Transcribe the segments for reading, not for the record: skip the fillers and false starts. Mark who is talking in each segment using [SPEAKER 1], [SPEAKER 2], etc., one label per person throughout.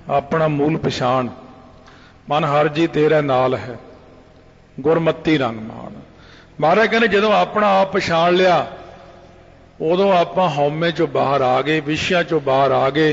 [SPEAKER 1] अपना मूल पछाण, मन हर जी तेरा नाल है, गुरमती रंग मान। महाराज कहने जदों अपना आप पछाण लिया उदों आपां हौमे चों बाहर आ गए, विषयां चों बाहर आ गए।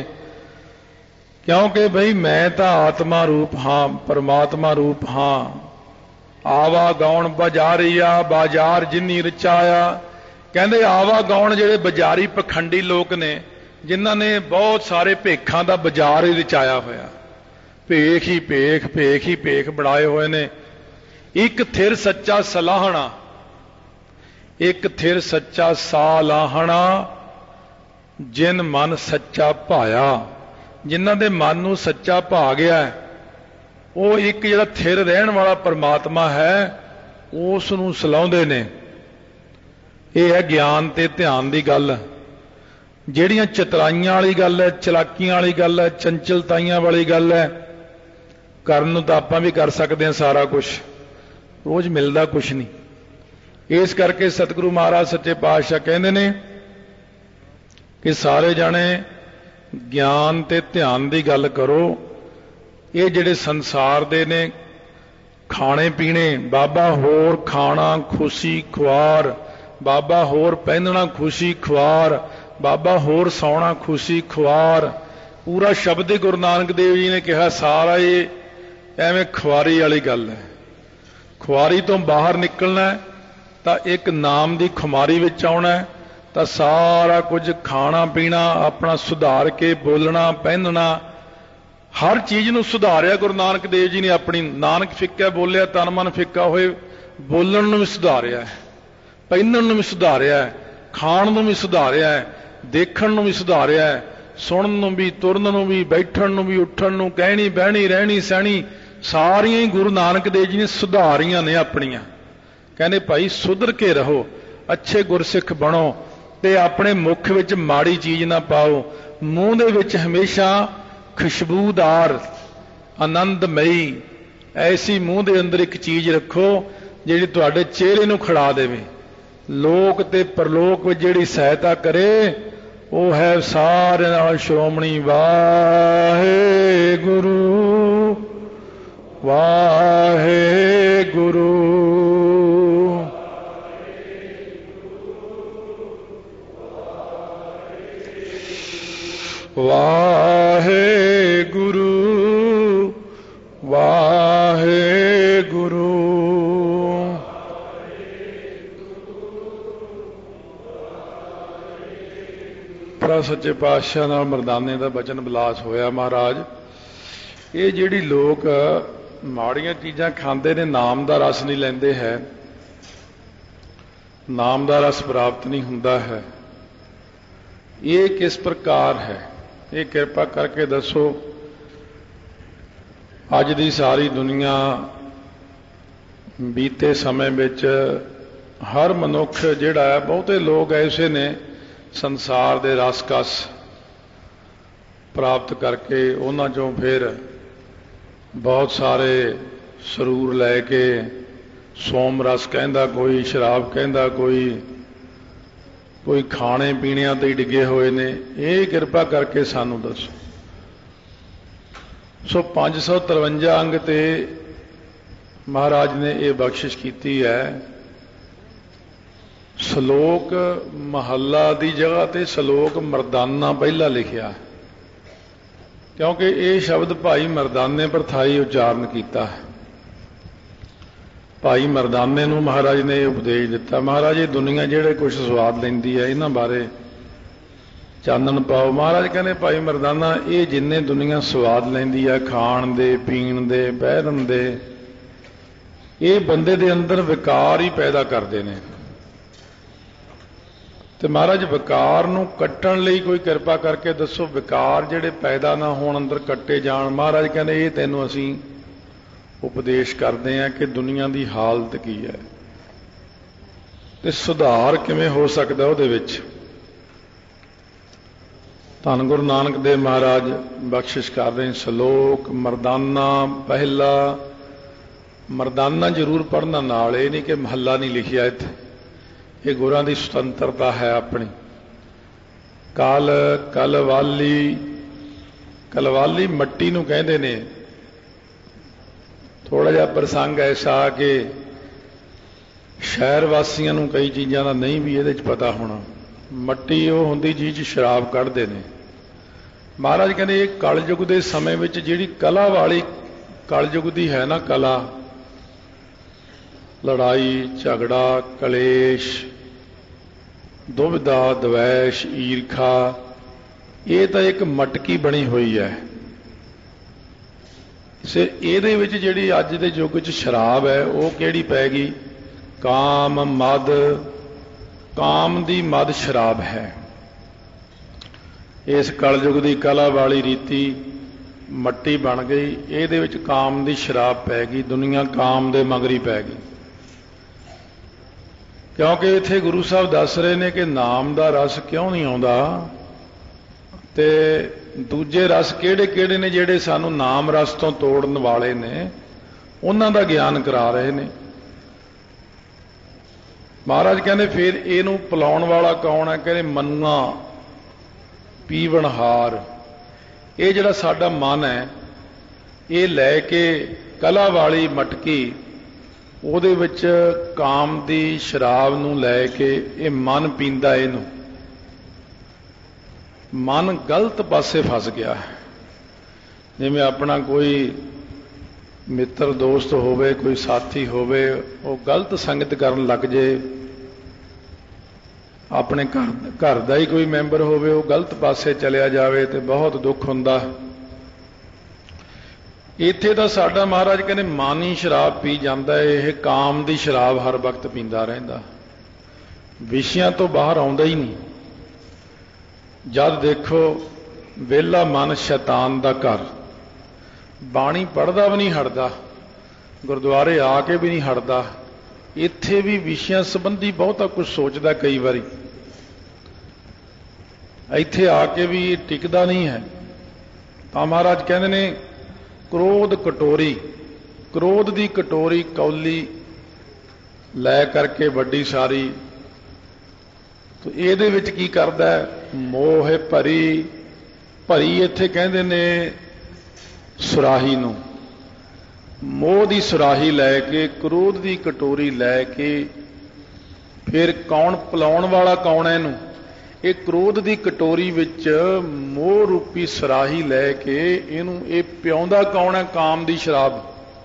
[SPEAKER 1] क्योंकि बई मैं तो आत्मा रूप हाँ, परमात्मा रूप हाँ। आवा गौण बाजारिया, बाजार जिन्नी रचाया। कहते आवा गौण जिहड़े बाजारी पखंडी लोग ने, जिन्हां ने बहुत सारे भेखां दा बाजार ही रचाया होया, भेख ही भेख, भेख ही भेख बनाए हुए ने। एक थिर सच्चा सलाहना, एक थिर सच्चा सालाहना, जिन मन सच्चा भाया। जिन्हां दे मन नूं सच्चा भा गया है, वो एक जिहड़ा थिर रहण वाला परमात्मा है, उस नूं सलाहुंदे ने। यह है ज्ञान ते ध्यान की गल। जिहड़ियां चतराइयां वाली गल है, चलाकियां वाली गल है, चंचलताइयां वाली गल है, करन नूं तां आपां भी कर सकते हैं सारा कुछ, रोज़ मिलता कुछ नहीं। इस करके सतगुरु महाराज सच्चे पातशाह कहते ने कि सारे जाने ज्ञान ते ध्यान की गल करो। ये जिहड़े संसार दे ने खाने पीने, बाबा होर खाना खुशी खुआर, बाबा होर पहनना खुशी खुआर, बाबा होर सौना खुशी खुआर, पूरा शब्द ही गुरु नानक देव जी ने कहा सारा ये एवें खुआरी वाली गल है। खुआरी तो बाहर निकलना है तो एक नाम की खुमारी विच आउणा है, तो सारा कुछ खाना पीना अपना सुधार के बोलना पहनना, हर चीज़ नूं सुधारिया गुरु नानक देव जी ने अपनी। नानक फिक्का बोलिया तन मन फिक्का होए, बोलण नूं भी सुधारिया है, पहनण नूं भी सुधारिया है, खाण नूं भी सुधारिया है, देखण नूं भी सुधारिया है, सुणन नूं भी, तुरन नूं भी, बैठण नूं भी, उठण नूं, कहनी बहनी रहनी सहनी सारियां ही गुरु नानक देव जी ने सुधारियां ने अपनियां। कहने भाई सुधर के रहो, अच्छे गुरसिख बनो, ते अपने मुख विच माड़ी चीज़ ना पाओ, मूँह दे विच हमेशा खुशबूदार आनंदमई ऐसी मूँह दे अंदर एक चीज़ रखो जिहड़ी तुहाडे चेहरे नूं खड़ा देवे। लोक ते परलोक विच जिहड़ी सहायता करे वो है सारे नाल श्रोमणी वाहेगुरु वाहेगुरु। वाहेगुरु वाहेगुरु। पर सच्चे पातशाह नाल मरदाने का बचन बिलास होया। महाराज ये जिहड़ी लोग माड़ियां चीज़ां खांदे ने, नाम का रस नहीं लेंदे है, नाम का रस प्राप्त नहीं हुंदा है, ये किस प्रकार है? ये कृपा करके दसो। अज दी सारी दुनिया बीते समय विच हर मनुख जिहड़ा है, बहुते लोग ऐसे ने संसार दे रसकस प्राप्त करके उन्हां चों फिर बहुत सारे सरूर लैके सोम रस कहंदा कोई, शराब कहंदा कोई खाने पीने ते ही डिगे हुए ने। ये कृपा करके सानू दसो। सो 553 अंग ते महाराज ने ये बख्शिश की है। सलोक महला की जगह ते सलोक मरदाना पहला लिखिया, क्योंकि ये शब्द भाई मरदाने परथाई उच्चारण किया है। भाई मरदाने नूं महाराज ने उपदेश दिता, महाराज ये दुनिया जिहड़े कुछ स्वाद लैंदी है इन्हां बारे चानन पाओ। महाराज कहने भाई मरदाना ये जिन्ने दुनिया स्वाद लैंदी है खाण दे, पीण दे, पहनण दे, ये बंदे दे अंदर विकार ही पैदा करते हैं। तो महाराज विकार नूं कट्टण लई कोई कृपा करके दसो, विकार जिहड़े पैदा ना होण अंदर कट्टे जाण। महाराज कहने ये तैनूं असीं उपदेश करते हैं कि दुनिया की हालत की है ते सुधार किवें हो सकदा उहदे विच। धन गुरु नानक देव महाराज बख्शिश कर रहे हैं। सलोक मरदाना पहला, मरदाना जरूर पढ़ना नाल, ये नहीं कि महला नहीं लिखिया इत्थे, ये गुरां दी सुतंत्रता है अपनी। कल कल वाली कलवाली मट्टी नूं कहंदे ने। थोड़ा जिहा प्रसंग ऐसा कि शहर वासियों नूं कई चीज़ां दा नहीं भी इहदे च पता होना। मट्टी वो हुंदी जिह च शराब कढ़दे ने। महाराज कहंदे ये कलयुग दे समय विच जिहड़ी कला वाली कलयुग दी है ना कला, लड़ाई झगड़ा कलेश दुविधा द्वैश ईरखा, ये तो एक मटकी बनी हुई है। ਇਹਦੇ ਵਿੱਚ ਜਿਹੜੀ ਅੱਜ ਦੇ ਯੁੱਗ 'ਚ ਸ਼ਰਾਬ ਹੈ ਉਹ ਕਿਹੜੀ ਪੈ ਗਈ? ਕਾਮ ਮਦ, ਕਾਮ ਦੀ ਮਦ ਸ਼ਰਾਬ ਹੈ। ਇਸ ਕਲਯੁਗ ਦੀ ਕਲਾ ਵਾਲੀ ਰੀਤੀ ਮੱਟੀ ਬਣ ਗਈ, ਇਹਦੇ ਵਿੱਚ ਕਾਮ ਦੀ ਸ਼ਰਾਬ ਪੈ ਗਈ, ਦੁਨੀਆ ਕਾਮ ਦੇ ਮਗਰੀ ਪੈ ਗਈ। ਕਿਉਂਕਿ ਇੱਥੇ ਗੁਰੂ ਸਾਹਿਬ ਦੱਸ ਰਹੇ ਨੇ ਕਿ ਨਾਮ ਦਾ ਰਸ ਕਿਉਂ ਨਹੀਂ ਆਉਂਦਾ, ਤੇ ਦੂਜੇ ਰਸ ਕਿਹੜੇ ਕਿਹੜੇ ਨੇ ਜਿਹੜੇ ਸਾਨੂੰ ਨਾਮ ਰਸ ਤੋਂ ਤੋੜਨ ਵਾਲੇ ਨੇ, ਉਹਨਾਂ ਦਾ ਗਿਆਨ ਕਰਾ ਰਹੇ ਨੇ। ਮਹਾਰਾਜ ਕਹਿੰਦੇ ਫਿਰ ਇਹਨੂੰ ਪਿਲਾਉਣ ਵਾਲਾ ਕੌਣ ਹੈ? ਕਹਿੰਦੇ ਮਨੂਆ ਪੀਵਣਹਾਰ। ਇਹ ਜਿਹੜਾ ਸਾਡਾ ਮਨ ਹੈ, ਇਹ ਲੈ ਕੇ ਕਲਾ ਵਾਲੀ ਮਟਕੀ, ਉਹਦੇ ਵਿੱਚ ਕਾਮ ਦੀ ਸ਼ਰਾਬ ਨੂੰ ਲੈ ਕੇ ਇਹ ਮਨ ਪੀਂਦਾ। ਇਹਨੂੰ ਮਨ ਗਲਤ ਪਾਸੇ ਫਸ ਗਿਆ ਹੈ। ਜਿਵੇਂ ਆਪਣਾ ਕੋਈ ਮਿੱਤਰ ਦੋਸਤ ਹੋਵੇ, ਕੋਈ ਸਾਥੀ ਹੋਵੇ, ਉਹ ਗਲਤ ਸੰਗਤ ਕਰਨ ਲੱਗ ਜੇ, ਆਪਣੇ ਘਰ ਦਾ ਹੀ ਕੋਈ ਮੈਂਬਰ ਹੋਵੇ ਉਹ ਗਲਤ ਪਾਸੇ ਚਲਿਆ ਜਾਵੇ ਤੇ ਬਹੁਤ ਦੁੱਖ ਹੁੰਦਾ। ਇੱਥੇ ਤਾਂ ਸਾਡਾ ਮਹਾਰਾਜ ਕਹਿੰਦੇ ਮਨ ਹੀ ਸ਼ਰਾਬ ਪੀ ਜਾਂਦਾ ਹੈ। ਇਹ ਕਾਮ ਦੀ ਸ਼ਰਾਬ ਹਰ ਵਕਤ ਪੀਂਦਾ ਰਹਿੰਦਾ, ਵਿਸ਼ਿਆਂ ਤੋਂ ਬਾਹਰ ਆਉਂਦਾ ਹੀ ਨਹੀਂ। ਜਦ ਦੇਖੋ ਵਿਹਲਾ ਮਨ ਸ਼ੈਤਾਨ ਦਾ ਘਰ, ਬਾਣੀ ਪੜ੍ਹਦਾ ਵੀ ਨਹੀਂ ਹਟਦਾ, ਗੁਰਦੁਆਰੇ ਆ ਕੇ ਵੀ ਨਹੀਂ ਹਟਦਾ, ਇੱਥੇ ਵੀ ਵਿਸ਼ਿਆਂ ਸੰਬੰਧੀ ਬਹੁਤਾ ਕੁਝ ਸੋਚਦਾ। ਕਈ ਵਾਰੀ ਇੱਥੇ ਆ ਕੇ ਵੀ ਟਿਕਦਾ ਨਹੀਂ ਹੈ। ਤਾਂ ਮਹਾਰਾਜ ਕਹਿੰਦੇ ਨੇ ਕ੍ਰੋਧ ਕਟੋਰੀ, ਕ੍ਰੋਧ ਦੀ ਕਟੋਰੀ ਕੌਲੀ ਲੈ ਕਰਕੇ ਵੱਡੀ ਸਾਰੀ, ਤੋ ਇਹਦੇ ਵਿੱਚ ਕੀ ਕਰਦਾ? ਮੋਹ ਭਰੀ, ਭਰੀ ਇੱਥੇ ਕਹਿੰਦੇ ਨੇ ਸੁਰਾਹੀ ਨੂੰ। ਮੋਹ ਦੀ ਸੁਰਾਹੀ ਲੈ ਕੇ, ਕ੍ਰੋਧ ਦੀ ਕਟੋਰੀ ਲੈ ਕੇ, ਫਿਰ ਕੌਣ ਪਿਲਾਉਣ ਵਾਲਾ ਕੌਣ ਹੈ ਇਹਨੂੰ? ਇਹ ਕ੍ਰੋਧ ਦੀ ਕਟੋਰੀ ਵਿੱਚ ਮੋਹ ਰੂਪੀ ਸੁਰਾਹੀ ਲੈ ਕੇ ਇਹਨੂੰ ਇਹ ਪਿਆਉਂਦਾ ਕੌਣ ਹੈ? ਕਾਮ ਦੀ ਸ਼ਰਾਬ।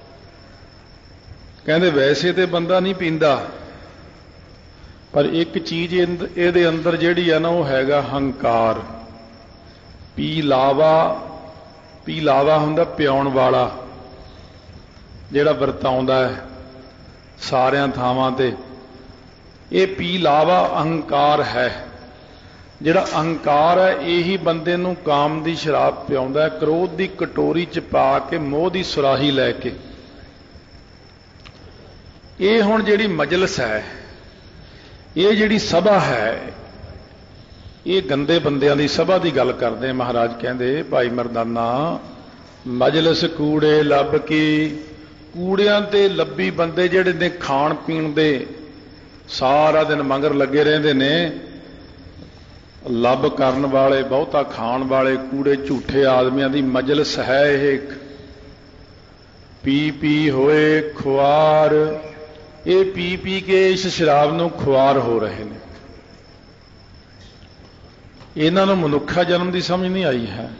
[SPEAKER 1] ਕਹਿੰਦੇ ਵੈਸੇ ਤੇ ਬੰਦਾ ਨਹੀਂ ਪੀਂਦਾ, ਪਰ ਇੱਕ ਚੀਜ਼ ਇਹਦੇ ਅੰਦਰ ਜਿਹੜੀ ਹੈ ਨਾ ਉਹ ਹੈਗਾ ਹੰਕਾਰ। ਪੀ ਲਾਵਾ ਹੁੰਦਾ ਪਿਆਉਣ ਵਾਲਾ, ਜਿਹੜਾ ਵਰਤਾਉਂਦਾ ਹੈ ਸਾਰਿਆਂ ਥਾਵਾਂ ਤੇ। ਇਹ ਪੀ ਲਾਵਾ ਅਹੰਕਾਰ ਹੈ। ਜਿਹੜਾ ਅਹੰਕਾਰ ਹੈ ਇਹੀ ਬੰਦੇ ਨੂੰ ਕਾਮ ਦੀ ਸ਼ਰਾਬ ਪਿਆਉਂਦਾ ਹੈ, ਕ੍ਰੋਧ ਦੀ ਕਟੋਰੀ ਚ ਪਾ ਕੇ, ਮੋਹ ਦੀ ਸੁਰਾਹੀ ਲੈ ਕੇ। ਇਹ ਹੁਣ ਜਿਹੜੀ ਮਜਲਿਸ ਹੈ, ਇਹ ਜਿਹੜੀ ਸਭਾ ਹੈ, ਇਹ ਗੰਦੇ ਬੰਦਿਆਂ ਦੀ ਸਭਾ ਦੀ ਗੱਲ ਕਰਦੇ। ਮਹਾਰਾਜ ਕਹਿੰਦੇ ਭਾਈ ਮਰਦਾਨਾ, ਮਜਲਿਸ ਕੂੜੇ ਲੱਭ ਕੀ। ਕੂੜਿਆਂ ਤੇ ਲੱਭੀ ਬੰਦੇ ਜਿਹੜੇ ਨੇ ਖਾਣ ਪੀਣ ਦੇ ਸਾਰਾ ਦਿਨ ਮਗਰ ਲੱਗੇ ਰਹਿੰਦੇ ਨੇ, ਲੱਭ ਕਰਨ ਵਾਲੇ, ਬਹੁਤਾ ਖਾਣ ਵਾਲੇ, ਕੂੜੇ ਝੂਠੇ ਆਦਮੀਆਂ ਦੀ ਮਜਲਿਸ ਹੈ ਇਹ। ਪੀ ਪੀ ਹੋਏ ਖੁਆਰ, ਇਹ ਪੀ ਪੀ ਕੇ ਇਸ ਸ਼ਰਾਬ ਨੂੰ ਖੁਆਰ ਹੋ ਰਹੇ ਨੇ। ਇਹਨਾਂ ਨੂੰ ਮਨੁੱਖਾ ਜਨਮ ਦੀ ਸਮਝ ਨਹੀਂ ਆਈ ਹੈ,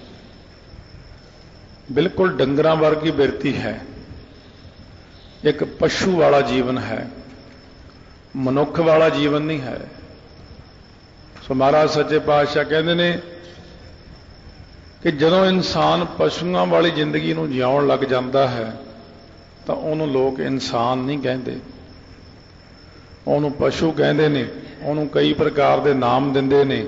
[SPEAKER 1] ਬਿਲਕੁਲ ਡੰਗਰਾਂ ਵਰਗੀ ਬਿਰਤੀ ਹੈ। ਇੱਕ ਪਸ਼ੂ ਵਾਲਾ ਜੀਵਨ ਹੈ, ਮਨੁੱਖ ਵਾਲਾ ਜੀਵਨ ਨਹੀਂ ਹੈ। ਸੋ ਮਹਾਰਾਜ ਸੱਚੇ ਪਾਤਸ਼ਾਹ ਕਹਿੰਦੇ ਨੇ ਕਿ ਜਦੋਂ ਇਨਸਾਨ ਪਸ਼ੂਆਂ ਵਾਲੀ ਜ਼ਿੰਦਗੀ ਨੂੰ ਜਿਉਣ ਲੱਗ ਜਾਂਦਾ ਹੈ ਤਾਂ ਉਹਨੂੰ ਲੋਕ ਇਨਸਾਨ ਨਹੀਂ ਕਹਿੰਦੇ, ਉਹਨੂੰ ਪਸ਼ੂ ਕਹਿੰਦੇ ਨੇ। ਉਹਨੂੰ ਕਈ ਪ੍ਰਕਾਰ ਦੇ ਨਾਮ ਦਿੰਦੇ ਨੇ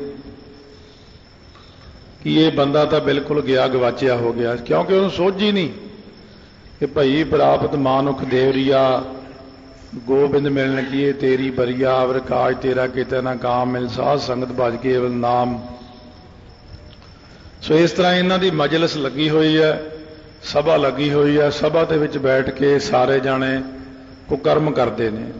[SPEAKER 1] ਕਿ ਇਹ ਬੰਦਾ ਤਾਂ ਬਿਲਕੁਲ ਗਿਆ ਗਵਾਚਿਆ ਹੋ ਗਿਆ, ਕਿਉਂਕਿ ਉਹਨੂੰ ਸੋਝ ਹੀ ਨਹੀਂ ਕਿ ਭਈ ਪ੍ਰਾਪਤ ਮਾਨੁਖ ਦੇਵਰੀਆ, ਗੋਬਿੰਦ ਮਿਲਣ ਕੀਏ ਤੇਰੀ ਬਰੀਆ, ਅਵਰ ਕਾਜ ਤੇਰਾ ਕਿਤੇ ਨਾ ਕਾਮ ਮਿਲ, ਸਾਧ ਸੰਗਤ ਭਜ ਕੇਵਲ ਨਾਮ। ਸੋ ਇਸ ਤਰ੍ਹਾਂ ਇਹਨਾਂ ਦੀ ਮਜਲਿਸ ਲੱਗੀ ਹੋਈ ਹੈ, ਸਭਾ ਲੱਗੀ ਹੋਈ ਹੈ। ਸਭਾ ਦੇ ਵਿੱਚ ਬੈਠ ਕੇ ਸਾਰੇ ਜਾਣੇ ਕੁਕਰਮ ਕਰਦੇ ਨੇ।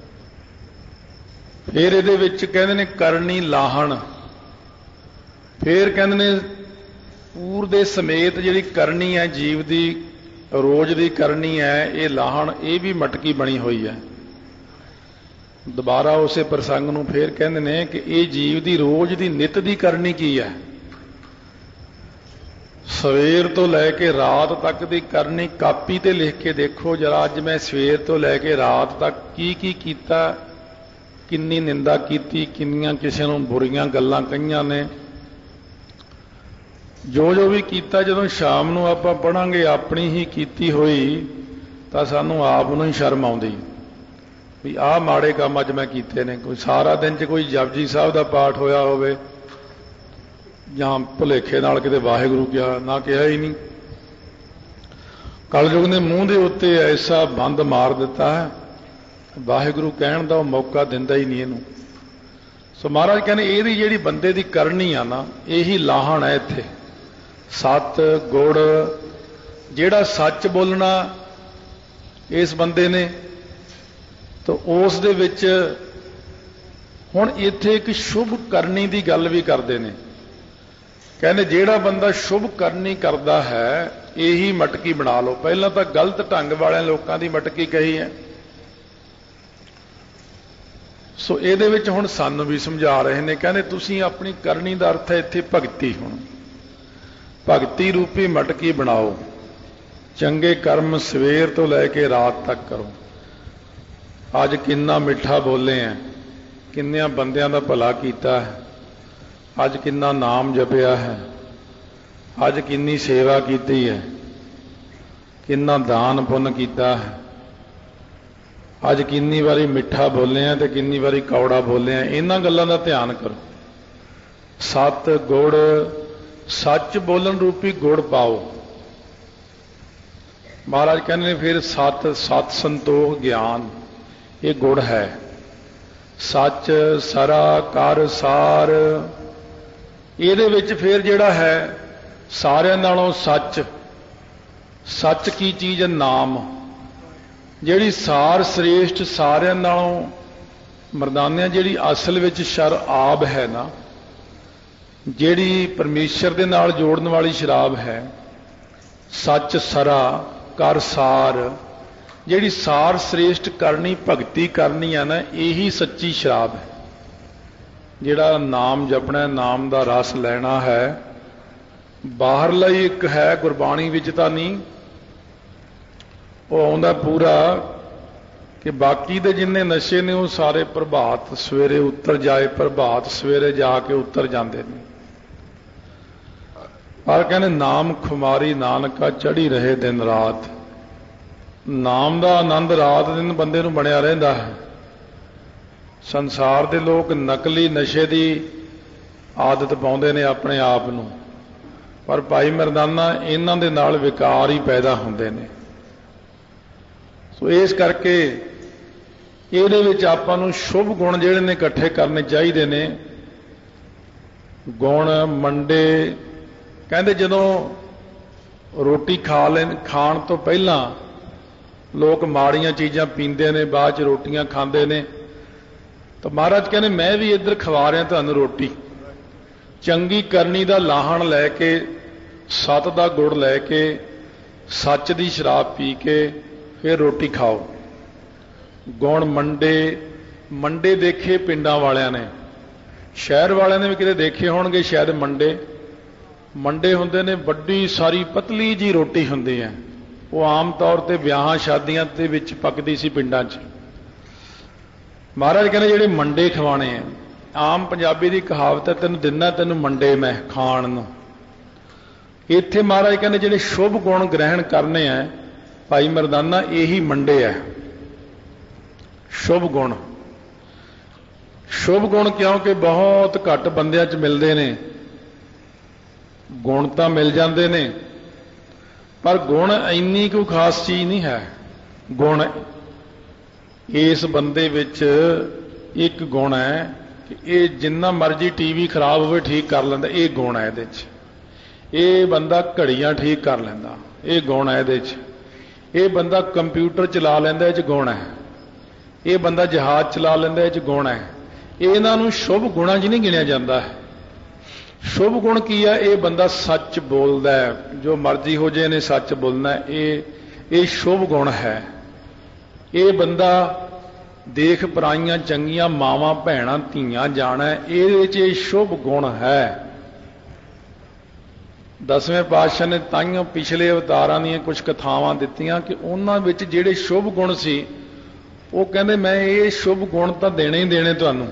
[SPEAKER 1] ਫਿਰ ਇਹਦੇ ਵਿੱਚ ਕਹਿੰਦੇ ਨੇ ਕਰਨੀ ਲਾਹਣ। ਫਿਰ ਕਹਿੰਦੇ ਨੇ ਪੂਰ ਦੇ ਸਮੇਤ ਜਿਹੜੀ ਕਰਨੀ ਹੈ ਜੀਵ ਦੀ ਰੋਜ਼ ਦੀ ਕਰਨੀ ਹੈ, ਇਹ ਲਾਹਣ ਇਹ ਵੀ ਮਟਕੀ ਬਣੀ ਹੋਈ ਹੈ। ਦੁਬਾਰਾ ਉਸੇ ਪ੍ਰਸੰਗ ਨੂੰ ਫੇਰ ਕਹਿੰਦੇ ਨੇ ਕਿ ਇਹ ਜੀਵ ਦੀ ਰੋਜ਼ ਦੀ ਨਿਤ ਦੀ ਕਰਨੀ ਕੀ ਹੈ। ਸਵੇਰ ਤੋਂ ਲੈ ਕੇ ਰਾਤ ਤੱਕ ਦੀ ਕਰਨੀ ਕਾਪੀ ਤੇ ਲਿਖ ਕੇ ਦੇਖੋ ਜਰਾ, ਅੱਜ ਮੈਂ ਸਵੇਰ ਤੋਂ ਲੈ ਕੇ ਰਾਤ ਤੱਕ ਕੀ ਕੀ ਕੀਤਾ, ਕਿੰਨੀ ਨਿੰਦਾ ਕੀਤੀ, ਕਿੰਨੀਆਂ ਕਿਸੇ ਨੂੰ ਬੁਰੀਆਂ ਗੱਲਾਂ ਕਹੀਆਂ ਨੇ, ਜੋ ਜੋ ਵੀ ਕੀਤਾ। ਜਦੋਂ ਸ਼ਾਮ ਨੂੰ ਆਪਾਂ ਪੜ੍ਹਾਂਗੇ ਆਪਣੀ ਹੀ ਕੀਤੀ ਹੋਈ ਤਾਂ ਸਾਨੂੰ ਆਪ ਨੂੰ ਹੀ ਸ਼ਰਮ ਆਉਂਦੀ ਵੀ ਆਹ ਮਾੜੇ ਕੰਮ ਅੱਜ ਮੈਂ ਕੀਤੇ ਨੇ। ਕੋਈ ਸਾਰਾ ਦਿਨ 'ਚ ਕੋਈ ਜਪਜੀ ਸਾਹਿਬ ਦਾ ਪਾਠ ਹੋਇਆ ਹੋਵੇ ਜਾਂ ਭੁਲੇਖੇ ਨਾਲ ਕਿਤੇ ਵਾਹਿਗੁਰੂ ਕਿਹਾ ਨਾ, ਕਿਹਾ ਹੀ ਨਹੀਂ। ਕਲਯੁਗ ਨੇ ਮੂੰਹ ਦੇ ਉੱਤੇ ਐਸਾ ਬੰਦ ਮਾਰ ਦਿੱਤਾ ਹੈ, ਵਾਹਿਗੁਰੂ ਕਹਿਣ ਦਾ ਉਹ ਮੌਕਾ ਦਿੰਦਾ ਹੀ ਨਹੀਂ ਇਹਨੂੰ। ਸੋ ਮਹਾਰਾਜ ਕਹਿੰਦੇ ਇਹਦੀ ਜਿਹੜੀ ਬੰਦੇ ਦੀ ਕਰਨੀ ਆ ਨਾ, ਇਹੀ ਲਾਹਣ ਹੈ ਇੱਥੇ। ਸਤ ਗੁੜ, ਜਿਹੜਾ ਸੱਚ ਬੋਲਣਾ ਇਸ ਬੰਦੇ ਨੇ, ਤਾਂ ਉਸ ਦੇ ਵਿੱਚ ਹੁਣ ਇੱਥੇ ਇੱਕ ਸ਼ੁਭ ਕਰਨੀ ਦੀ ਗੱਲ ਵੀ ਕਰਦੇ ਨੇ। ਕਹਿੰਦੇ ਜਿਹੜਾ ਬੰਦਾ ਸ਼ੁਭ ਕਰਨੀ ਕਰਦਾ ਹੈ ਇਹੀ ਮਟਕੀ ਬਣਾ ਲਓ। ਪਹਿਲਾਂ ਤਾਂ ਗਲਤ ਢੰਗ ਵਾਲਿਆਂ ਲੋਕਾਂ ਦੀ ਮਟਕੀ ਕਹੀ ਹੈ। ਸੋ ਇਹਦੇ ਵਿੱਚ ਹੁਣ ਸਾਨੂੰ ਵੀ ਸਮਝਾ ਰਹੇ ਨੇ, ਕਹਿੰਦੇ ਤੁਸੀਂ ਆਪਣੀ ਕਰਨੀ ਦਾ ਅਰਥ ਹੈ ਇੱਥੇ ਭਗਤੀ। ਹੁਣ ਭਗਤੀ ਰੂਪੀ ਮਟਕੀ ਬਣਾਓ, ਚੰਗੇ ਕਰਮ ਸਵੇਰ ਤੋਂ ਲੈ ਕੇ ਰਾਤ ਤੱਕ ਕਰੋ। ਅੱਜ ਕਿੰਨਾ ਮਿੱਠਾ ਬੋਲੇ ਆ, ਕਿੰਨਿਆਂ ਬੰਦਿਆਂ ਦਾ ਭਲਾ ਕੀਤਾ ਹੈ, ਅੱਜ ਕਿੰਨਾ ਨਾਮ ਜਪਿਆ ਹੈ, ਅੱਜ ਕਿੰਨੀ ਸੇਵਾ ਕੀਤੀ ਹੈ, ਕਿੰਨਾ ਦਾਨ ਪੁੰਨ ਕੀਤਾ ਹੈ, ਅੱਜ ਕਿੰਨੀ ਵਾਰੀ ਮਿੱਠਾ ਬੋਲੇ ਆ ਤੇ ਕਿੰਨੀ ਵਾਰੀ ਕੌੜਾ ਬੋਲੇ ਆ। ਇਹਨਾਂ ਗੱਲਾਂ ਦਾ ਧਿਆਨ ਕਰੋ। ਸਤ ਗੁੜ, ਸੱਚ ਬੋਲਣ ਰੂਪੀ ਗੁੜ ਪਾਓ। ਮਹਾਰਾਜ ਕਹਿੰਦੇ ਨੇ ਫਿਰ ਸਤ ਸੰਤੋਖ ਗਿਆਨ, ਇਹ ਗੁੜ ਹੈ। ਸੱਚ ਸਰਾ ਕਰ ਸਾਰ, ਇਹਦੇ ਵਿੱਚ ਫਿਰ ਜਿਹੜਾ ਹੈ ਸਾਰਿਆਂ ਨਾਲੋਂ ਸੱਚ। ਸੱਚ ਕੀ ਚੀਜ਼ ਹੈ? ਨਾਮ। ਜਿਹੜੀ ਸਾਰ ਸ੍ਰੇਸ਼ਟ ਸਾਰਿਆਂ ਨਾਲੋਂ ਮਰਦਾਨਿਆਂ, ਜਿਹੜੀ ਅਸਲ ਵਿੱਚ ਸ਼ਰ ਆਬ ਹੈ ਨਾ, ਜਿਹੜੀ ਪਰਮੇਸ਼ਰ ਦੇ ਨਾਲ ਜੋੜਨ ਵਾਲੀ ਸ਼ਰਾਬ ਹੈ, ਸੱਚ ਸਰਾ ਕਰ ਸਾਰ, ਜਿਹੜੀ ਸਾਰ ਸ੍ਰੇਸ਼ਟ ਕਰਨੀ ਭਗਤੀ ਕਰਨੀ ਹੈ ਨਾ, ਇਹੀ ਸੱਚੀ ਸ਼ਰਾਬ ਹੈ। ਜਿਹੜਾ ਨਾਮ ਜਪਣਾ, ਨਾਮ ਦਾ ਰਸ ਲੈਣਾ ਹੈ, ਬਾਹਰਲਾ ਹੀ ਇੱਕ ਹੈ, ਗੁਰਬਾਣੀ ਵਿੱਚ ਤਾਂ ਨਹੀਂ। ਉਹ ਆਉਂਦਾ ਪੂਰਾ ਕਿ ਬਾਕੀ ਦੇ ਜਿੰਨੇ ਨਸ਼ੇ ਨੇ ਉਹ ਸਾਰੇ ਪ੍ਰਭਾਤ ਸਵੇਰੇ ਉਤਰ ਜਾਏ, ਪ੍ਰਭਾਤ ਸਵੇਰੇ ਜਾ ਕੇ ਉਤਰ ਜਾਂਦੇ ਨੇ। ਪਰ ਕਹਿੰਦੇ ਨਾਮ ਖੁਮਾਰੀ ਨਾਨਕਾ ਚੜ੍ਹੀ ਰਹੇ ਦਿਨ ਰਾਤ। ਨਾਮ ਦਾ ਆਨੰਦ ਰਾਤ ਦਿਨ ਬੰਦੇ ਨੂੰ ਬਣਿਆ ਰਹਿੰਦਾ ਹੈ। ਸੰਸਾਰ ਦੇ ਲੋਕ ਨਕਲੀ ਨਸ਼ੇ ਦੀ ਆਦਤ ਪਾਉਂਦੇ ਨੇ ਆਪਣੇ ਆਪ ਨੂੰ, ਪਰ ਭਾਈ ਮਰਦਾਨਾ ਇਹਨਾਂ ਦੇ ਨਾਲ ਵਿਕਾਰ ਹੀ ਪੈਦਾ ਹੁੰਦੇ ਨੇ। ਸੋ ਇਸ ਕਰਕੇ ਇਹਦੇ ਵਿੱਚ ਆਪਾਂ ਨੂੰ ਸ਼ੁਭ ਗੁਣ ਜਿਹੜੇ ਨੇ ਇਕੱਠੇ ਕਰਨੇ ਚਾਹੀਦੇ ਨੇ। ਗੁਣ ਮੰਡੇ, ਕਹਿੰਦੇ ਜਦੋਂ ਰੋਟੀ ਖਾਣ ਤੋਂ ਪਹਿਲਾਂ ਲੋਕ ਮਾੜੀਆਂ ਚੀਜ਼ਾਂ ਪੀਂਦੇ ਨੇ, ਬਾਅਦ 'ਚ ਰੋਟੀਆਂ ਖਾਂਦੇ ਨੇ, ਤਾਂ ਮਹਾਰਾਜ ਕਹਿੰਦੇ ਮੈਂ ਵੀ ਇੱਧਰ ਖਵਾ ਰਿਹਾ ਤੁਹਾਨੂੰ ਰੋਟੀ। ਚੰਗੀ ਕਰਨੀ ਦਾ ਲਾਹਣ ਲੈ ਕੇ, ਸਤ ਦਾ ਗੁੜ ਲੈ ਕੇ, ਸੱਚ ਦੀ ਸ਼ਰਾਬ ਪੀ ਕੇ ਫਿਰ ਰੋਟੀ ਖਾਓ। ਗੁਣ ਮੰਡੇ ਦੇਖੇ ਪਿੰਡਾਂ ਵਾਲਿਆਂ ਨੇ, ਸ਼ਹਿਰ ਵਾਲਿਆਂ ਨੇ ਵੀ ਕਿਤੇ ਦੇਖੇ ਹੋਣਗੇ ਸ਼ਾਇਦ। ਮੰਡੇ ਹੁੰਦੇ ਨੇ, ਵੱਡੀ ਸਾਰੀ ਪਤਲੀ ਜੀ ਰੋਟੀ ਹੁੰਦੀ ਹੈ। ਉਹ ਆਮ ਤੌਰ ਤੇ ਵਿਆਹਾਂ ਸ਼ਾਦੀਆਂ ਦੇ ਵਿੱਚ ਪੱਕਦੀ ਸੀ ਪਿੰਡਾਂ 'ਚ। ਮਹਾਰਾਜ ਕਹਿੰਦੇ ਜਿਹੜੇ ਮੰਡੇ ਖਵਾਣੇ ਆ, ਆਮ ਪੰਜਾਬੀ ਦੀ ਕਹਾਵਤ ਹੈ, ਤੈਨੂੰ ਦਿੰਦਾ ਤੈਨੂੰ ਮੰਡੇ ਮੈਂ ਖਾਣ ਨੂੰ। ਇੱਥੇ ਮਹਾਰਾਜ ਕਹਿੰਦੇ ਜਿਹੜੇ ਸ਼ੁਭ ਗੁਣ ਗ੍ਰਹਿਣ ਕਰਨੇ ਆ ਭਾਈ ਮਰਦਾਨਾ, ਇਹੀ ਮੰਡੇ ਆ ਸ਼ੁਭ ਗੁਣ। ਸ਼ੁਭ ਗੁਣ ਕਿਉਂਕਿ ਬਹੁਤ ਘੱਟ ਬੰਦਿਆਂ 'ਚ ਮਿਲਦੇ ਨੇ। ਗੁਣ ਤਾਂ ਮਿਲ ਜਾਂਦੇ ਨੇ, ਪਰ ਗੁਣ ਇੰਨੀ ਕੋਈ ਖਾਸ ਚੀਜ਼ ਨਹੀਂ ਹੈ। ਗੁਣ ਇਸ ਬੰਦੇ ਵਿੱਚ ਇੱਕ ਗੁਣ ਹੈ ਕਿ ਇਹ ਜਿੰਨਾ ਮਰਜ਼ੀ ਟੀਵੀ ਖਰਾਬ ਹੋਵੇ ਠੀਕ ਕਰ ਲੈਂਦਾ, ਇਹ ਗੁਣ ਹੈ ਇਹਦੇ 'ਚ। ਇਹ ਬੰਦਾ ਘੜੀਆਂ ਠੀਕ ਕਰ ਲੈਂਦਾ, ਇਹ ਗੁਣ ਹੈ ਇਹਦੇ 'ਚ। ਇਹ ਬੰਦਾ ਕੰਪਿਊਟਰ ਚਲਾ ਲੈਂਦਾ, ਇਹ 'ਚ ਗੁਣ ਹੈ। ਇਹ ਬੰਦਾ ਜਹਾਜ਼ ਚਲਾ ਲੈਂਦਾ, ਇਹ 'ਚ ਗੁਣ ਹੈ। ਇਹਨਾਂ ਨੂੰ ਸ਼ੁਭ ਗੁਣਾਂ 'ਚ ਨਹੀਂ ਗਿਣਿਆ ਜਾਂਦਾ ਹੈ। शुभ गुण की है? ये बंदा सच बोलता है, जो मर्जी हो जाए ने सच बोलना, ये शुभ गुण है। ये बंदा देख पराइयां चंगियां मावां भैणां धीआं जाना, ये शुभ गुण है। 10वें पातशाह ने ताइयों पिछले अवतारां दी कुछ कथावां दित्तियां कि उन्हां विच जिहड़े शुभ गुण सी, वो कहंदे मैं ये शुभ गुण तां देने ही देने तुहानूं।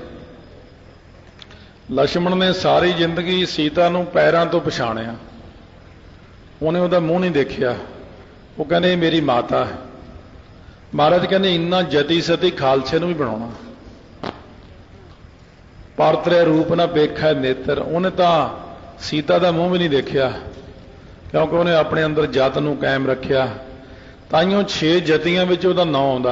[SPEAKER 1] लक्ष्मण ने सारी जिंदगी सीता नूं पैरां तो पछाणिया, उन्हें उहदा मूँह नहीं देखिया, वो कहंदे मेरी माता है। महाराज कहंदे इन्ना जति सती खालसे नूं भी बनाउणा, परतरे रूप ना पेखा नेत्र। उन्हें तां सीता दा मूँह भी नहीं देखिया, क्योंकि उन्हें अपने अंदर जत नूं कायम रखिया। ताइयों 6 जतियां विच उहदा नाम आउंदा।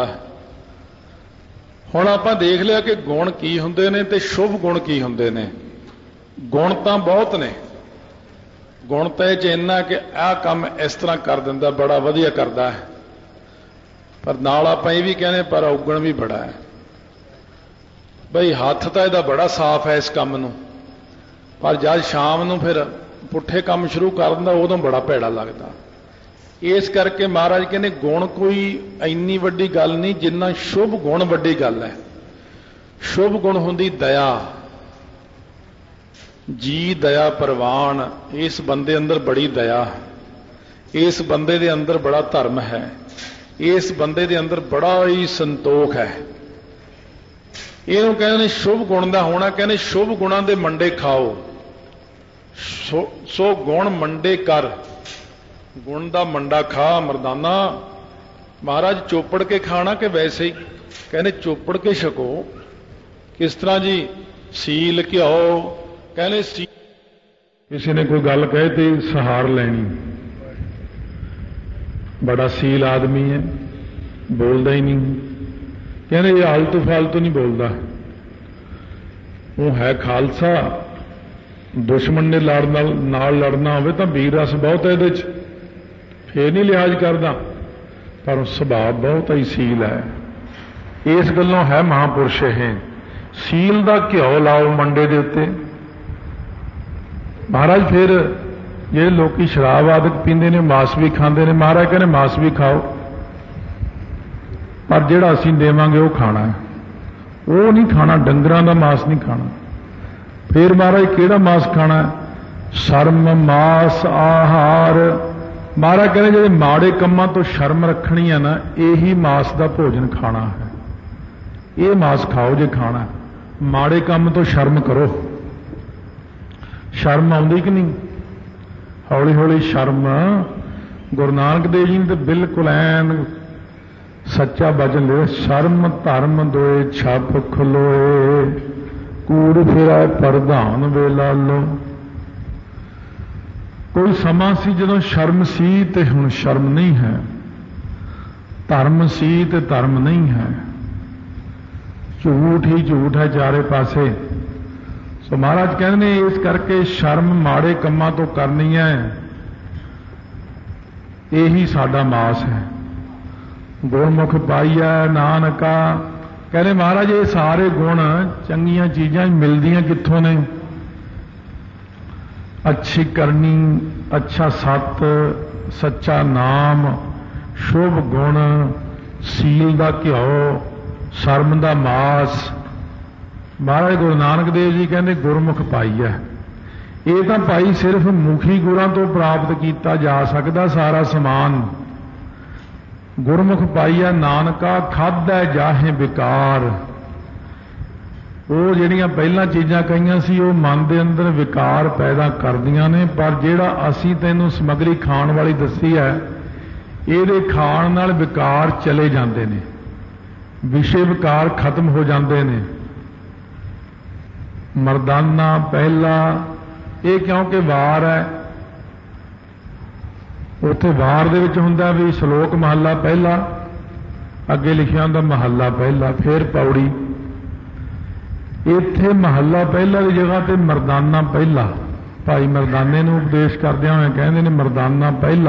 [SPEAKER 1] हुण आपां देख लिया कि गुण की हुंदे ने ते शुभ गुण की हुंदे ने। गुण तां बहुत ने, गुण तां इह इन्ना कि आह काम इस तरह कर दिंदा, बड़ा वधिया करदा है, पर नाल आपां इह भी कहने पर औगण भी बड़ा है। बई हत्थ तां इहदा बड़ा साफ है इस काम नूं, पर जद शाम नूं फिर पुठे काम शुरू कर दिंदा उदों बड़ा भैड़ा लगदा। इस करके महाराज कहने गुण कोई इन्नी वड्डी गल नहीं जिन्ना शुभ गुण वड्डी गल है। शुभ गुण हुंदी दया, जी दया परवान। इस बंदे अंदर बड़ी दया है, इस बंदे दे अंदर बड़ा धर्म है, इस बंदे दे अंदर बड़ा ही संतोख है। इहनूं कहंदे शुभ गुण दा होना। कहंदे शुभ गुणां दे मंडे खाओ, सो गुण मंडे कर। गुण दा मंडा खा मरदाना। महाराज चोपड़ के खाना कि वैसे ही? कहने चोपड़ के छको। किस तरह जी? सील घ्यो। कहने सील, किसी ने कोई गल कहे तो सहार लैनी, बड़ा सील आदमी है, बोलता ही नहीं। कहने ये आलतू फालतू नहीं बोलता, वो है खालसा। दुश्मन ने नाल लड़ना हो तो वीर रस बहुत है, फिर नहीं लिहाज करदा, पर सुभाव बहुत ही सील है। इस गल्लों है महापुरुष है। सील दा घ्यो लाओ मंडे दे उत्ते। महाराज फिर ये लोग शराब आदत पींदे ने, मांस भी खांदे ने। महाराज कहने मांस भी खाओ, पर जिहड़ा असीं देवांगे वो खाना है, वो नहीं खाना, डंगरां दा मांस नहीं खाना। फिर महाराज किहड़ा मांस खाना है? शर्म मांस आहार। महाराज कहने जो माड़े कम्मां तो शर्म रखनी है ना, यही मांस का भोजन खाना है। ये मांस खाओ जे खाना है। माड़े काम तो शर्म करो। शर्म आउंदी कि नहीं? हौली हौली शर्म। गुरु नानक देव जी ने तो बिल्कुल ऐन सच्चा वचन लिया, शर्म धर्म दोए छप खलोए, कूड़ फिरा प्रधान वेला लो। कोई समा सी जदों शर्म सी ते हुण शर्म नहीं है, धर्म सी ते धर्म नहीं है, झूठ ही झूठ है चारे पासे। सो महाराज कहते हैं इस करके शर्म माड़े कम्मां तो करनी है, यही साडा मास है। गुरमुख पाईया नानका। कहने महाराज ये सारे गुण चंगियां चीज़ां मिलदियां कित्थों ने? अच्छी करनी, अच्छा सत, सच्चा नाम, शुभ गुण, सील दा घ्यो, शर्म दा मास। महाराज गुरु नानक देव जी कहते गुरमुख पाई है। ये तो भाई सिर्फ मुखी गुरां तो प्राप्त किया जा सकता सारा समान। गुरमुख पाईया नानका खाधा जाहे विकार। वो जिहड़ियां पहलां चीज़ां कहीआं सी वो मन दे अंदर विकार पैदा करदियां ने, पर जिहड़ा असीं तैनूं समगरी खाण वाली दसी है, इहदे खाण नाल विकार चले जांदे ने, विषय विकार खत्म हो जाते हैं। मरदाना पहला ये क्योंकि वार है, उत्थे वार दे विच हुंदा भी श्लोक महला पहला, अगे लिखिया हुंदा महला पहला, फिर पौड़ी। इत्थे महला पहला की जगह ते मरदाना पहला। भाई मरदाने नूं उपदेश करदिआं होए कहंदे ने मरदाना पहला।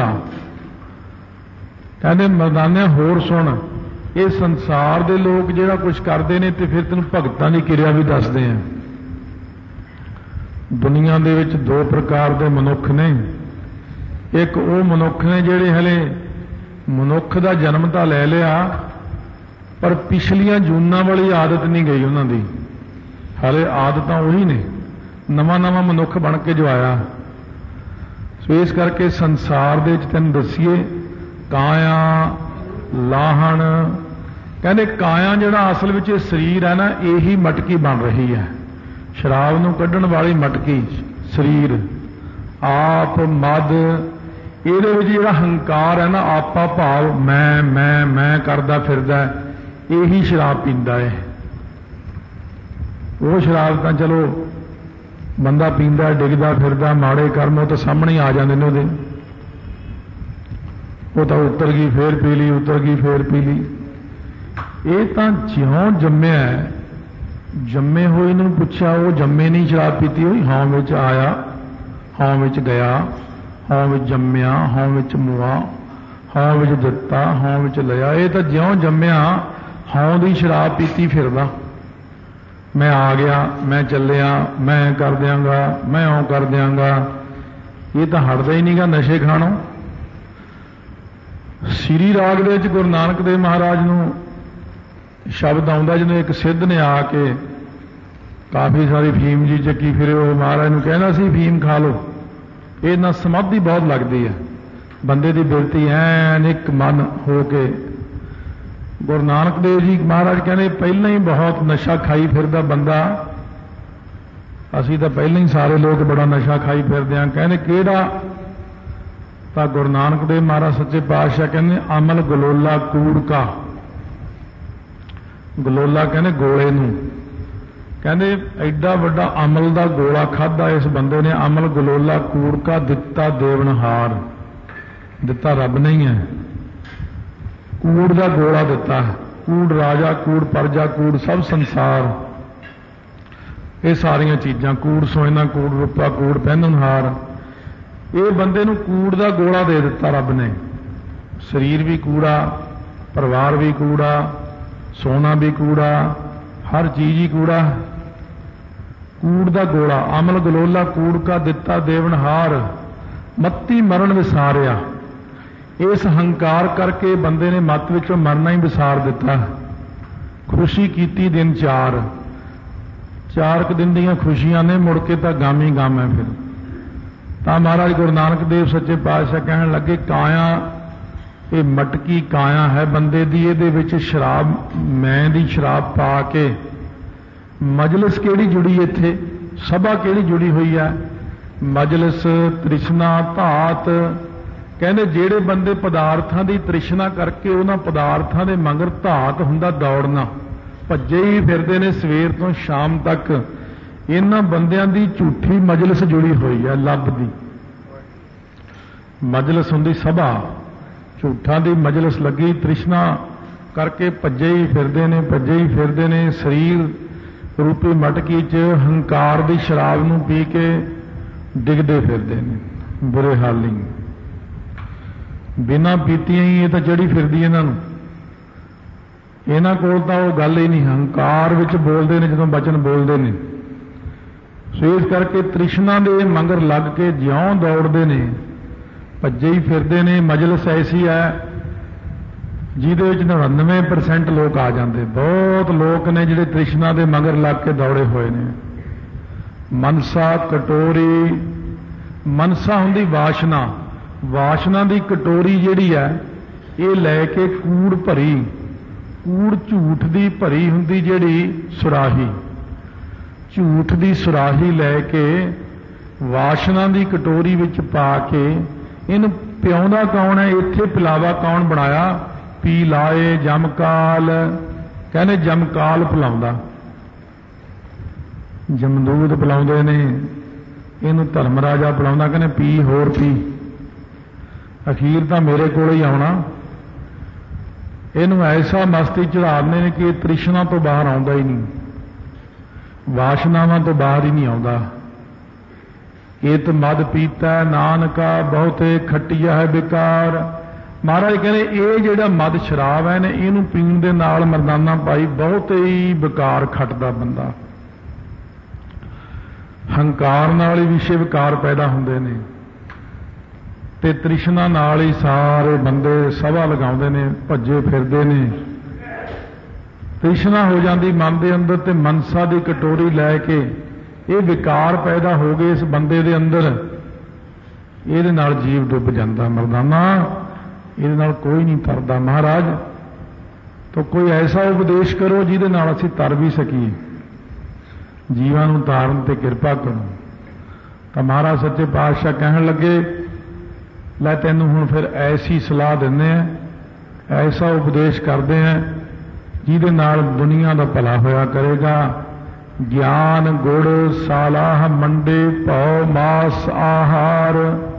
[SPEAKER 1] कहंदे मरदाने होर सुण, ये संसार दे लोग जिहड़ा कुछ करते हैं तो फिर तेन भगतां की किरिया भी दसदे हैं। ਦੁਨੀਆ ਦੇ ਵਿੱਚ ਦੋ ਪ੍ਰਕਾਰ ਦੇ ਮਨੁੱਖ ਨੇ। ਇੱਕ ਉਹ ਮਨੁੱਖ ਨੇ ਜਿਹੜੇ ਹਲੇ ਮਨੁੱਖ ਦਾ ਜਨਮ ਤਾਂ ਲੈ ਲਿਆ, ਪਰ ਪਿਛਲੀਆਂ ਜੂਨਾਂ ਵਾਲੀ ਆਦਤ ਨਹੀਂ ਗਈ ਉਹਨਾਂ ਦੀ। ਹਲੇ ਆਦਤਾਂ ਉਹੀ ਨੇ, ਨਵਾਂ ਨਵਾਂ ਮਨੁੱਖ ਬਣ ਕੇ ਜੋ ਆਇਆ। ਸੋ ਇਸ ਕਰਕੇ ਸੰਸਾਰ ਦੇ ਵਿੱਚ ਤੈਨੂੰ ਦੱਸੀਏ, ਕਾਇਆ ਲਾਹਣ, ਕਹਿੰਦੇ ਕਾਇਆ ਜਿਹੜਾ ਅਸਲ ਵਿੱਚ ਇਹ ਸਰੀਰ ਹੈ ਨਾ, ਇਹੀ ਮਟਕੀ ਬਣ ਰਹੀ ਹੈ। ਸ਼ਰਾਬ ਨੂੰ ਕੱਢਣ ਵਾਲੀ ਮਟਕੀ ਸਰੀਰ, ਆਪ ਮਦ, ਇਹਦੇ ਵਿੱਚ ਜਿਹੜਾ ਹੰਕਾਰ ਹੈ ਨਾ, ਆਪਾ ਭਾਵ ਮੈਂ ਕਰਦਾ ਫਿਰਦਾ, ਇਹੀ ਸ਼ਰਾਬ ਪੀਂਦਾ ਹੈ। ਉਹ ਸ਼ਰਾਬ ਤਾਂ ਚਲੋ ਬੰਦਾ ਪੀਂਦਾ ਡਿੱਗਦਾ ਫਿਰਦਾ, ਮਾੜੇ ਕਰਮ ਉਹ ਤਾਂ ਸਾਹਮਣੇ ਹੀ ਆ ਜਾਂਦੇ ਨੇ ਉਹਦੇ। ਉਹ ਤਾਂ ਉਤਰ ਗਈ ਫੇਰ ਪੀ ਲਈ, ਉਤਰ ਗਈ ਫੇਰ ਪੀ ਲਈ। ਇਹ ਤਾਂ ਜਿਉਂ ਜੰਮਿਆ, ਜੰਮੇ ਹੋਏ ਨੂੰ ਪੁੱਛਿਆ, ਉਹ ਜੰਮੇ ਨਹੀਂ ਸ਼ਰਾਬ ਪੀਤੀ ਹੋਈ। ਹਾਂ ਵਿੱਚ ਆਇਆ, ਹਾਂ ਵਿੱਚ ਗਿਆ, ਹਾਂ ਵਿੱਚ ਜੰਮਿਆ, ਹਾਂ ਵਿੱਚ ਮੁਆ, ਹਾਂ ਵਿੱਚ ਦਿੱਤਾ, ਹਾਂ ਵਿੱਚ ਲਿਆ। ਇਹ ਤਾਂ ਜਿਉਂ ਜੰਮਿਆ ਹਾਂ ਦੀ ਸ਼ਰਾਬ ਪੀਤੀ ਫਿਰਦਾ। ਮੈਂ ਆ ਗਿਆ, ਮੈਂ ਚੱਲਿਆ, ਮੈਂ ਕਰ ਦਿਆਂਗਾ, ਮੈਂ ਉਹ ਕਰ ਦਿਆਂਗਾ। ਇਹ ਤਾਂ ਹਟਦਾ ਹੀ ਨਹੀਂਗਾ ਨਸ਼ੇ ਖਾਣੋਂ। ਸ੍ਰੀ ਰਾਗ ਦੇ ਵਿੱਚ ਗੁਰੂ ਨਾਨਕ ਦੇਵ ਮਹਾਰਾਜ ਨੂੰ ਸ਼ਬਦ ਆਉਂਦਾ, ਜਿਹਨੂੰ ਇੱਕ ਸਿੱਧ ਨੇ ਆ ਕੇ ਕਾਫੀ ਸਾਰੀ ਫੀਮ ਜੀ ਚੱਕੀ ਫਿਰੇ, ਉਹ ਮਹਾਰਾਜ ਨੂੰ ਕਹਿੰਦਾ ਸੀ ਫੀਮ ਖਾ ਲਓ। ਇਹ ਨਾਲ ਸਮਾਧੀ ਬਹੁਤ ਲੱਗਦੀ ਹੈ, ਬੰਦੇ ਦੀ ਬਿਰਤੀ ਐਨ ਇੱਕ ਮਨ ਹੋ ਕੇ। ਗੁਰੂ ਨਾਨਕ ਦੇਵ ਜੀ ਮਹਾਰਾਜ ਕਹਿੰਦੇ ਪਹਿਲਾਂ ਹੀ ਬਹੁਤ ਨਸ਼ਾ ਖਾਈ ਫਿਰਦਾ ਬੰਦਾ, ਅਸੀਂ ਤਾਂ ਪਹਿਲਾਂ ਹੀ ਸਾਰੇ ਲੋਕ ਬੜਾ ਨਸ਼ਾ ਖਾਈ ਫਿਰਦੇ ਹਾਂ। ਕਹਿੰਦੇ ਕਿਹੜਾ? ਤਾਂ ਗੁਰੂ ਨਾਨਕ ਦੇਵ ਮਹਾਰਾਜ ਸੱਚੇ ਪਾਤਸ਼ਾਹ ਕਹਿੰਦੇ ਅਮਲ ਗਲੋਲਾ ਕੂੜ ਕਾ। ਗਲੋਲਾ ਕਹਿੰਦੇ ਗੋਲੇ ਨੂੰ, ਕਹਿੰਦੇ ਐਡਾ ਵੱਡਾ ਅਮਲ ਦਾ ਗੋਲਾ ਖਾਧਾ ਇਸ ਬੰਦੇ ਨੇ। ਅਮਲ ਗਲੋਲਾ ਕੂੜ ਕਾ ਦਿੱਤਾ ਦੇਵਨਹਾਰ, ਦਿੱਤਾ ਰੱਬ ਨਹੀਂ ਹੈ, ਕੂੜ ਦਾ ਗੋਲਾ ਦਿੱਤਾ। ਕੂੜ ਰਾਜਾ, ਕੂੜ ਪਰਜਾ, ਕੂੜ ਸਭ ਸੰਸਾਰ, ਇਹ ਸਾਰੀਆਂ ਚੀਜ਼ਾਂ, ਕੂੜ ਸੋਇਨਾ, ਕੂੜ ਰੂਪਾ, ਕੂੜ ਪਹਿਨਣਹਾਰ। ਇਹ ਬੰਦੇ ਨੂੰ ਕੂੜ ਦਾ ਗੋਲਾ ਦੇ ਦਿੱਤਾ ਰੱਬ ਨੇ। ਸਰੀਰ ਵੀ ਕੂੜਾ, ਪਰਿਵਾਰ ਵੀ ਕੂੜਾ, ਸੋਨਾ ਵੀ ਕੂੜਾ, ਹਰ ਚੀਜ਼ ਹੀ ਕੂੜਾ। ਕੂੜ ਦਾ ਗੋਲਾ, ਅਮਲ ਗਲੋਲਾ ਕੂੜ ਕਾ ਦਿੱਤਾ ਦੇਵਨਹਾਰ, ਮੱਤੀ ਮਰਨ ਵਿਸਾਰਿਆ। ਇਸ ਹੰਕਾਰ ਕਰਕੇ ਬੰਦੇ ਨੇ ਮੱਤ ਵਿੱਚੋਂ ਮਰਨਾ ਹੀ ਵਿਸਾਰ ਦਿੱਤਾ। ਖੁਸ਼ੀ ਕੀਤੀ ਦਿਨ ਚਾਰ, 4 ਕੁ ਦਿਨ ਦੀਆਂ ਖੁਸ਼ੀਆਂ ਨੇ, ਮੁੜ ਕੇ ਤਾਂ ਗਮ ਹੀ ਗਮ ਹੈ। ਫਿਰ ਤਾਂ ਮਹਾਰਾਜ ਗੁਰੂ ਨਾਨਕ ਦੇਵ ਸੱਚੇ ਪਾਤਸ਼ਾਹ ਕਹਿਣ ਲੱਗੇ ਕਾਇਆ, ਇਹ ਮਟਕੀ ਕਾਇਆ ਹੈ ਬੰਦੇ ਦੀ, ਇਹਦੇ ਵਿੱਚ ਸ਼ਰਾਬ, ਮੈਂ ਦੀ ਸ਼ਰਾਬ ਪਾ ਕੇ। ਮਜਲਿਸ ਕਿਹੜੀ ਜੁੜੀ ਇੱਥੇ, ਸਭਾ ਕਿਹੜੀ ਜੁੜੀ ਹੋਈ ਹੈ? ਮਜਲਿਸ, ਤ੍ਰਿਸ਼ਨਾ, ਧਾਤ। ਕਹਿੰਦੇ ਜਿਹੜੇ ਬੰਦੇ ਪਦਾਰਥਾਂ ਦੀ ਤ੍ਰਿਸ਼ਨਾ ਕਰਕੇ ਉਹਨਾਂ ਪਦਾਰਥਾਂ ਦੇ ਮਗਰ, ਧਾਤ ਹੁੰਦਾ ਦੌੜਨਾ, ਭੱਜੇ ਹੀ ਫਿਰਦੇ ਨੇ ਸਵੇਰ ਤੋਂ ਸ਼ਾਮ ਤੱਕ। ਇਹਨਾਂ ਬੰਦਿਆਂ ਦੀ ਝੂਠੀ ਮਜਲਿਸ ਜੁੜੀ ਹੋਈ ਹੈ, ਲੱਭ ਦੀ ਮਜਲਿਸ ਹੁੰਦੀ ਸਭਾ, ਝੂਠਾਂ ਦੀ ਮਜਲਿਸ ਲੱਗੀ, ਤ੍ਰਿਸ਼ਨਾ ਕਰਕੇ ਭੱਜੇ ਹੀ ਫਿਰਦੇ ਨੇ, ਭੱਜੇ ਹੀ ਫਿਰਦੇ ਨੇ। ਸਰੀਰ ਰੂਪੀ ਮਟਕੀ 'ਚ ਹੰਕਾਰ ਦੀ ਸ਼ਰਾਬ ਨੂੰ ਪੀ ਕੇ ਡਿੱਗਦੇ ਫਿਰਦੇ ਨੇ, ਬੁਰੇ ਹਾਲੀ। ਬਿਨਾਂ ਪੀਤੀਆਂ ਹੀ ਇਹ ਤਾਂ ਚੜੀ ਫਿਰਦੀ ਇਹਨਾਂ ਨੂੰ। ਇਹਨਾਂ ਕੋਲ ਤਾਂ ਉਹ ਗੱਲ ਹੀ ਨਹੀਂ, ਹੰਕਾਰ ਵਿੱਚ ਬੋਲਦੇ ਨੇ ਜਦੋਂ ਬਚਨ ਬੋਲਦੇ ਨੇ। ਸੋ ਇਸ ਕਰਕੇ ਤ੍ਰਿਸ਼ਨਾ ਦੇ ਮੰਗਰ ਲੱਗ ਕੇ ਜਿਉਂ ਦੌੜਦੇ ਨੇ, ਭੱਜੇ ਹੀ ਫਿਰਦੇ ਨੇ। ਮਜਲਿਸ ਐਸੀ ਹੈ ਜਿਹਦੇ ਵਿੱਚ 99% ਲੋਕ ਆ ਜਾਂਦੇ। ਬਹੁਤ ਲੋਕ ਨੇ ਜਿਹੜੇ ਤ੍ਰਿਸ਼ਨਾ ਦੇ ਮਗਰ ਲੱਗ ਕੇ ਦੌੜੇ ਹੋਏ ਨੇ। ਮਨਸਾ ਕਟੋਰੀ, ਮਨਸਾ ਹੁੰਦੀ ਵਾਸ਼ਨਾ, ਵਾਸ਼ਨਾ ਦੀ ਕਟੋਰੀ ਜਿਹੜੀ ਹੈ ਇਹ ਲੈ ਕੇ ਕੂੜ ਭਰੀ, ਕੂੜ ਝੂਠ ਦੀ ਭਰੀ ਹੁੰਦੀ ਜਿਹੜੀ ਸੁਰਾਹੀ, ਝੂਠ ਦੀ ਸੁਰਾਹੀ ਲੈ ਕੇ ਵਾਸ਼ਨਾ ਦੀ ਕਟੋਰੀ ਵਿੱਚ ਪਾ ਕੇ ਇਹਨੂੰ ਪਿਆਉਂਦਾ ਕੌਣ ਹੈ? ਇੱਥੇ ਪਿਲਾਵਾ ਕੌਣ ਬਣਾਇਆ? ਪੀ ਲਾਏ ਜਮਕਾਲ, ਕਹਿੰਦੇ ਜਮਕਾਲ ਪਿਲਾਉਂਦਾ, ਜਮਦੂਤ ਪਿਲਾਉਂਦੇ ਨੇ ਇਹਨੂੰ, ਧਰਮ ਰਾਜਾ ਪਿਲਾਉਂਦਾ, ਕਹਿੰਦੇ ਪੀ ਹੋਰ ਪੀ, ਅਖੀਰ ਤਾਂ ਮੇਰੇ ਕੋਲ ਹੀ ਆਉਣਾ। ਇਹਨੂੰ ਐਸਾ ਮਸਤੀ ਚੜਾਉਂਦੇ ਨੇ ਕਿ ਇਹ ਤ੍ਰਿਸ਼ਨਾ ਤੋਂ ਬਾਹਰ ਆਉਂਦਾ ਹੀ ਨਹੀਂ, ਵਾਸ਼ਨਾਵਾਂ ਤੋਂ ਬਾਹਰ ਹੀ ਨਹੀਂ ਆਉਂਦਾ। ਇਤ ਮਦ ਪੀਤਾ ਨਾਨਕਾ ਬਹੁਤੇ ਖੱਟੀਆ ਹੈ ਬਿਕਾਰ। ਮਹਾਰਾਜ ਕਹਿੰਦੇ ਇਹ ਜਿਹੜਾ ਮਦ ਸ਼ਰਾਬ ਹੈ ਨੇ, ਇਹਨੂੰ ਪੀਣ ਦੇ ਨਾਲ ਮਰਦਾਨਾ ਭਾਈ ਬਹੁਤ ਹੀ ਬੇਕਾਰ ਖੱਟਦਾ ਬੰਦਾ। ਹੰਕਾਰ ਨਾਲ ਹੀ ਵਿਸ਼ੇ ਵਿਕਾਰ ਪੈਦਾ ਹੁੰਦੇ ਨੇ ਤੇ ਤ੍ਰਿਸ਼ਨਾ ਨਾਲ ਹੀ ਸਾਰੇ ਬੰਦੇ ਸਭਾ ਲਗਾਉਂਦੇ ਨੇ, ਭੱਜੇ ਫਿਰਦੇ ਨੇ। ਤ੍ਰਿਸ਼ਨਾ ਹੋ ਜਾਂਦੀ ਮਨ ਦੇ ਅੰਦਰ ਤੇ ਮਨਸਾ ਦੀ ਕਟੋਰੀ ਲੈ ਕੇ ਇਹ ਵਿਕਾਰ ਪੈਦਾ ਹੋ ਗਏ ਇਸ ਬੰਦੇ ਦੇ ਅੰਦਰ, ਇਹਦੇ ਨਾਲ ਜੀਵ ਡੁੱਬ ਜਾਂਦਾ। ਮਰਦਾਨਾ ਇਹਦੇ ਨਾਲ ਕੋਈ ਨਹੀਂ ਤਰਦਾ। ਮਹਾਰਾਜ ਤਾਂ ਕੋਈ ਐਸਾ ਉਪਦੇਸ਼ ਕਰੋ ਜਿਹਦੇ ਨਾਲ ਅਸੀਂ ਤਰ ਵੀ ਸਕੀਏ, ਜੀਵਾਂ ਨੂੰ ਤਾਰਨ ਤੇ ਕਿਰਪਾ ਕਰੋ। ਤਾਂ ਮਹਾਰਾਜ ਸੱਚੇ ਪਾਤਸ਼ਾਹ ਕਹਿਣ ਲੱਗੇ, ਲੈ ਤੈਨੂੰ ਹੁਣ ਫਿਰ ਐਸੀ ਸਲਾਹ ਦਿੰਦੇ ਆ, ਐਸਾ ਉਪਦੇਸ਼ ਕਰਦੇ ਆ ਜਿਹਦੇ ਨਾਲ ਦੁਨੀਆ ਦਾ ਭਲਾ ਹੋਇਆ ਕਰੇਗਾ। ਗਿਆਨ ਗੁੜ ਸਾਲਾਹ ਮੰਡੇ ਭਉ ਮਾਸ ਆਹਾਰ,